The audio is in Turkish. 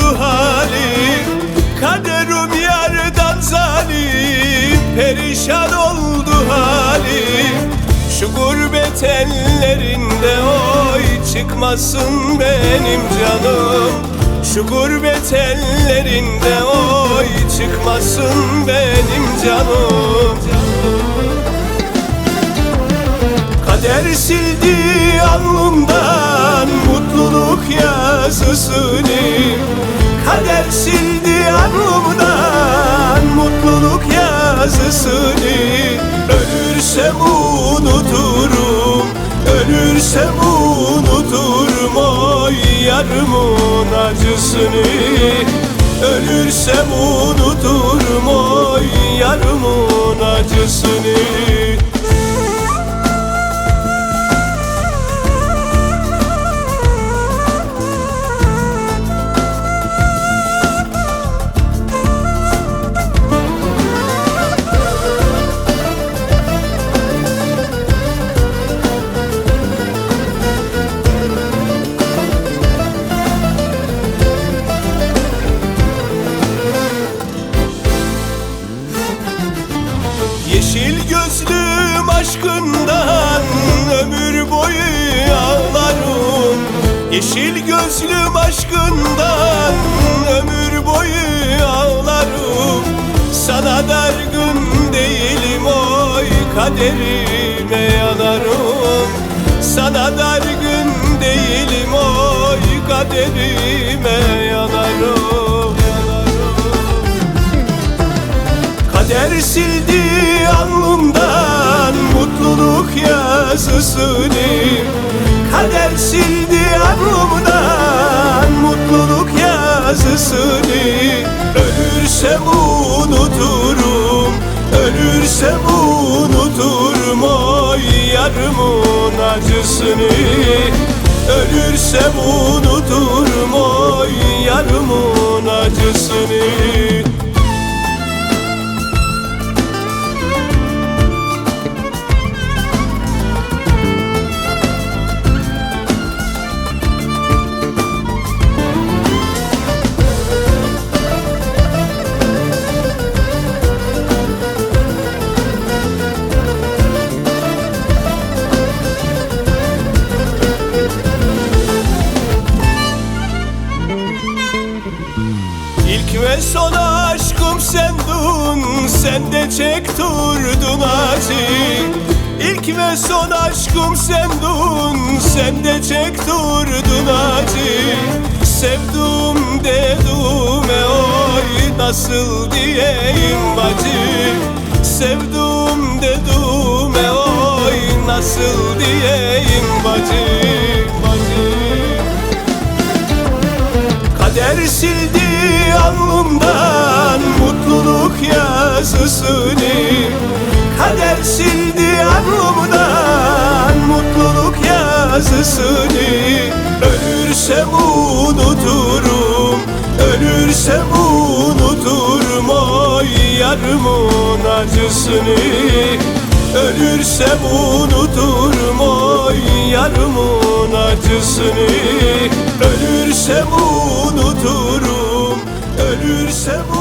oldu halim, kaderim yardan zalim, perişan oldu halim. Şu gurbet ellerinde oy çıkmasın benim canım. Şu gurbet ellerinde oy çıkmasın benim canım. Kader sildi alnımdan mutluluk yazısını. Kader sildi alnımdan mutluluk yazısını. Ölürsem unuturum, ölürsem unuturum oy yarımın acısını. Ölürsem unuturum oy yarımın acısını. Yeşil gözlüm aşkından ömür boyu ağlarım. Yeşil gözlüm aşkından ömür boyu ağlarım. Sana dargın değilim oy kaderime yanarım. Sana dargın değilim oy kaderime yanarım. Kader sildi alnımdan mutluluk yazısını. Kader sildi alnımdan mutluluk yazısını. Ölürsem unuturum, ölürsem unuturum oy yarımın acısını. Ölürsem unuturum oy yarımın acısını. İlk ve son aşkım sendun, sen de çekturdun acı. İlk ve son aşkım sendun, sen de çekturdun acı. Sevdum dedim oy nasıl diyeyim bacı. Sevdum dedim oy nasıl diyeyim bacı. Kader sildi alnımdan mutluluk yazısını. Kader sildi alnımdan mutluluk yazısını. Ölürsem unuturum, ölürsem unuturum oy yarımın acısını. Ölürsem unuturum oy yarımın acısını. Ölürsem unuturum, ölürsem